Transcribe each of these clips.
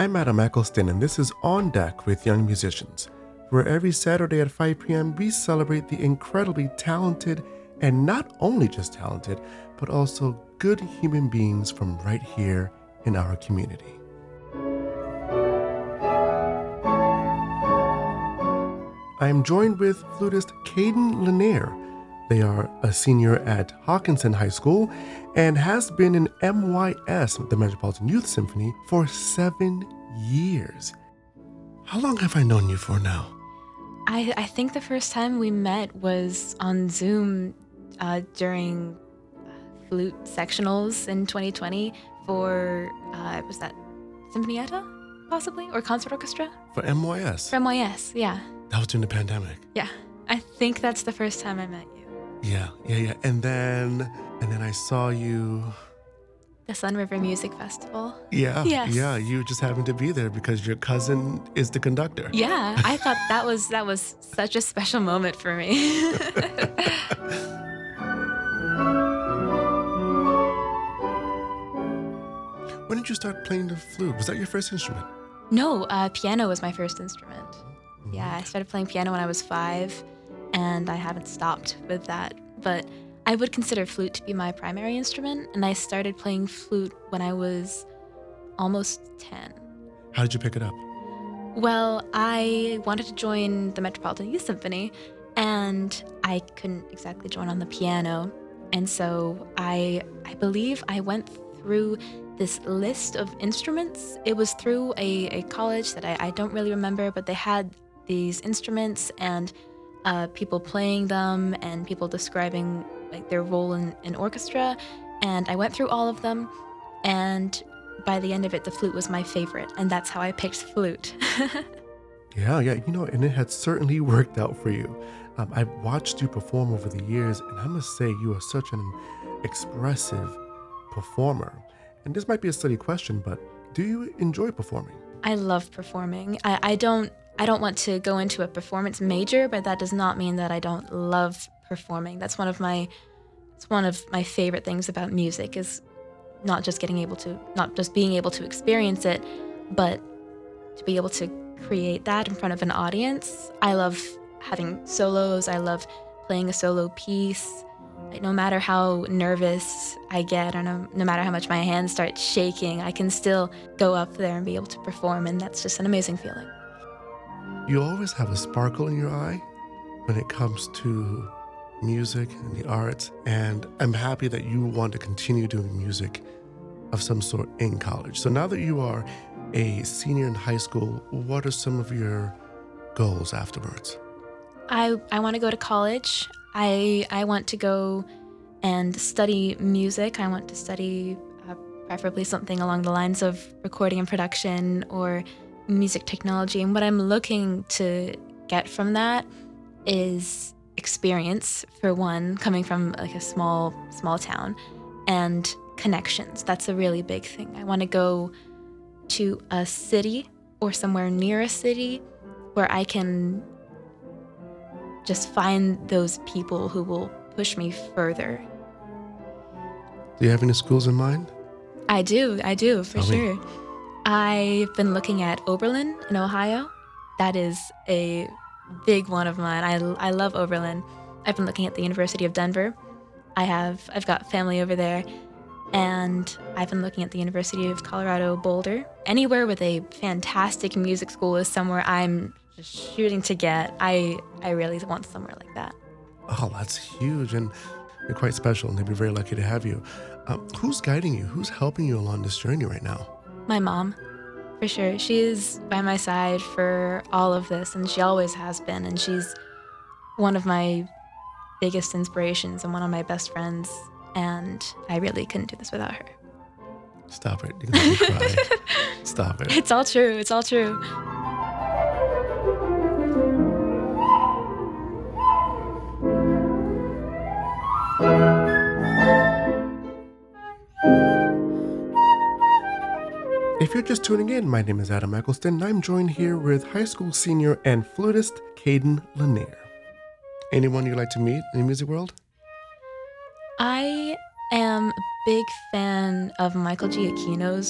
I'm Adam Eccleston, and this is On Deck with Young Musicians, where every Saturday at 5 p.m. we celebrate the incredibly talented, and not only just talented, but also good human beings from right here in our community. I am joined with flutist Caden Lanier. They are a senior at Hawkinson High School and has been in MYS, the Metropolitan Youth Symphony, for 7 years. How long have I known you for now? I think the first time we met was on Zoom during flute sectionals in 2020 for, was that Sinfonietta, possibly? Or concert orchestra? For MYS? For MYS, yeah. That was during the pandemic. Yeah. I think that's the first time I met you. Yeah. And then I saw you. The Sun River Music Festival. Yeah. Yes. Yeah. You just happened to be there because your cousin is the conductor. Yeah. I thought that was such a special moment for me. When did you start playing the flute? Was that your first instrument? No, piano was my first instrument. Yeah, I started playing piano when I was 5, and I haven't stopped with that. But I would consider flute to be my primary instrument, and I started playing flute when I was almost 10. How did you pick it up? Well, I wanted to join the Metropolitan Youth Symphony, and I couldn't exactly join on the piano. And so I believe I went through this list of instruments. It was through a college that I don't really remember, but they had these instruments and people playing them and people describing like their role in orchestra. And I went through all of them, and by the end of it, the flute was my favorite, and that's how I picked flute. Yeah, and it had certainly worked out for you. I've watched you perform over the years, and I must say you are such an expressive performer. And this might be a silly question, but do you enjoy performing? I love performing. I don't want to go into a performance major, but that does not mean that I don't love performing. It's one of my favorite things about music is not just being able to experience it, but to be able to create that in front of an audience. I love having solos. I love playing a solo piece. Like, no matter how nervous I get or no matter how much my hands start shaking, I can still go up there and be able to perform, and that's just an amazing feeling. You always have a sparkle in your eye when it comes to music and the arts, and I'm happy that you want to continue doing music of some sort in college. So now that you are a senior in high school, what are some of your goals afterwards? I want to go to college. I want to go and study music. I want to study preferably something along the lines of recording and production or music technology. And what I'm looking to get from that is experience, for one, coming from like a small town, and connections. That's a really big thing. I want to go to a city or somewhere near a city where I can just find those people who will push me further. Do you have any schools in mind? I do, for sure. I've been looking at Oberlin in Ohio. That is a big one of mine. I love Oberlin. I've been looking at the University of Denver. I've got family over there. And I've been looking at the University of Colorado Boulder. Anywhere with a fantastic music school is somewhere I'm just shooting to get. I really want somewhere like that. Oh, that's huge. And you're quite special, and they'd be very lucky to have you. Who's guiding you? Who's helping you along this journey right now? My mom, for sure. She is by my side for all of this, and she always has been. And she's one of my biggest inspirations and one of my best friends. And I really couldn't do this without her. Stop it. You're going to cry. Stop it. It's all true. It's all true. If you're just tuning in, my name is Adam Eccleston, and I'm joined here with high school senior and flutist Caden Lanier. Anyone you'd like to meet in the music world? I am a big fan of Michael Giacchino's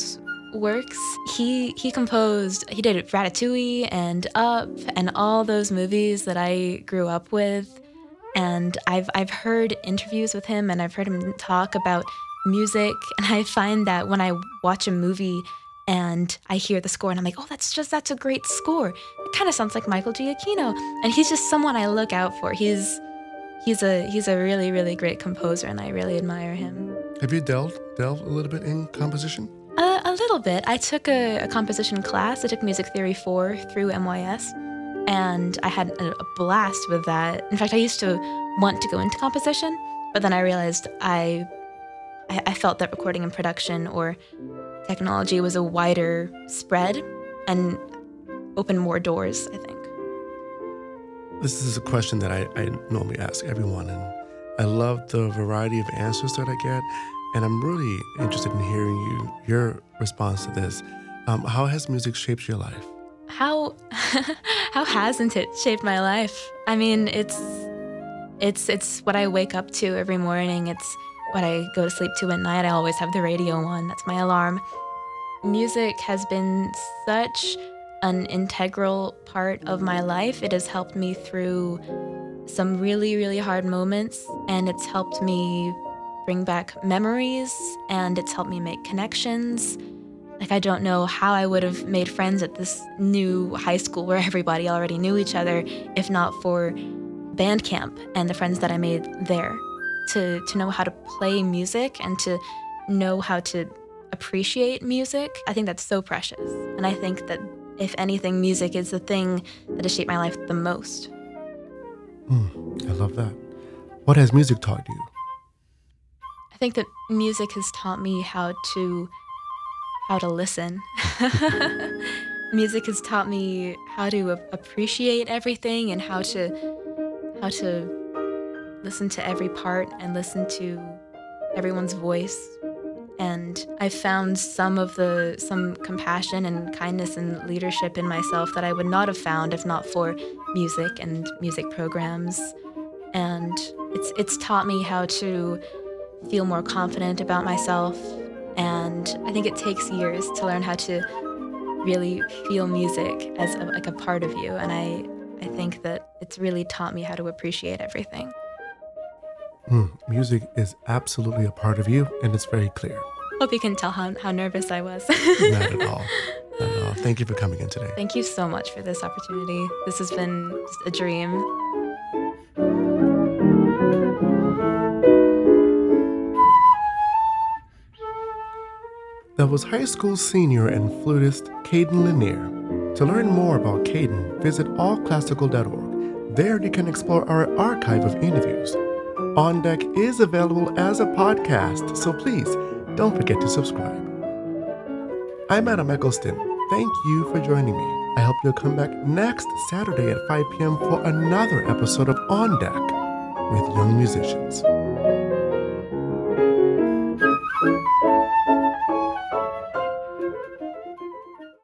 works. He did Ratatouille and Up and all those movies that I grew up with. And I've heard interviews with him, and I've heard him talk about music, and I find that when I watch a movie and I hear the score and I'm like, oh, that's a great score. It kind of sounds like Michael Giacchino. And he's just someone I look out for. He's a really, really great composer, and I really admire him. Have you delved a little bit in composition? A little bit. I took a composition class. I took Music Theory 4 through MYS, and I had a blast with that. In fact, I used to want to go into composition, but then I realized I felt that recording and production or technology was a wider spread and opened more doors, I think. This is a question that I normally ask everyone, and I love the variety of answers that I get, and I'm really interested in hearing your response to this. How has music shaped your life? How hasn't it shaped my life? I mean, it's what I wake up to every morning. It's what I go to sleep to at night. I always have the radio on. That's my alarm. Music has been such an integral part of my life. It has helped me through some really, really hard moments, and it's helped me bring back memories, and it's helped me make connections. Like, I don't know how I would have made friends at this new high school where everybody already knew each other if not for band camp and the friends that I made there. To know how to play music and to know how to appreciate music, I think that's so precious. And I think that, if anything, music is the thing that has shaped my life the most. I love that. What has music taught you? I think that music has taught me how to listen. Music has taught me how to appreciate everything and how to listen to every part and listen to everyone's voice. And I found some compassion and kindness and leadership in myself that I would not have found if not for music and music programs. And it's taught me how to feel more confident about myself. And I think it takes years to learn how to really feel music as a part of you. And I think that it's really taught me how to appreciate everything. Music is absolutely a part of you, and it's very clear. Hope you can tell how nervous I was. Not at all. Not at all. Thank you for coming in today. Thank you so much for this opportunity. This has been just a dream. That was high school senior and flutist Caden Lanier. To learn more about Caden, visit allclassical.org. There you can explore our archive of interviews. On Deck is available as a podcast, so please don't forget to subscribe. I'm Adam Eccleston. Thank you for joining me. I hope you'll come back next Saturday at 5 p.m. for another episode of On Deck with Young Musicians.